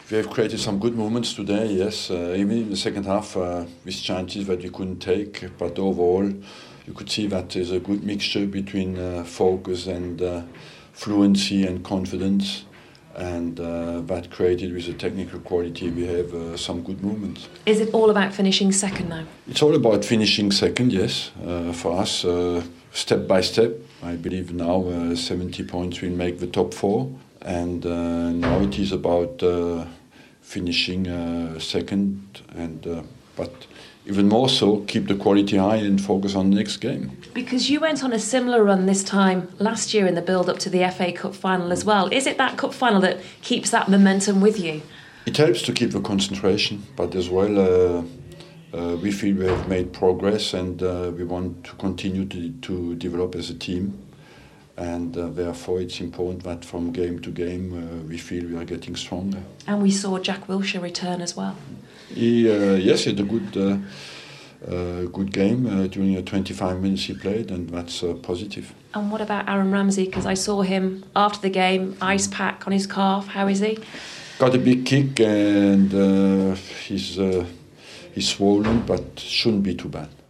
We have created some good moments today, yes. Even in the second half, with chances that we couldn't take, but overall, you could see that there's a good mixture between focus and fluency and confidence, and that created with the technical quality we have some good moments. Is it all about finishing second now? It's all about finishing second, yes. For us, step by step. I believe now 70 points will make the top four, and now it is about finishing second, and but even more so, keep the quality high and focus on the next game. Because you went on a similar run this time last year in the build-up to the FA Cup final as well. Is it that cup final that keeps that momentum with you? It helps to keep the concentration, but as well we feel we have made progress, and we want to continue to develop as a team. And therefore it's important that from game to game we feel we are getting stronger. And we saw Jack Wilshere return as well. Yes, he had a good game during the 25 minutes he played, and that's positive. And what about Aaron Ramsey? Because I saw him after the game, ice pack on his calf. How is he? Got a big kick, and he's swollen, but shouldn't be too bad.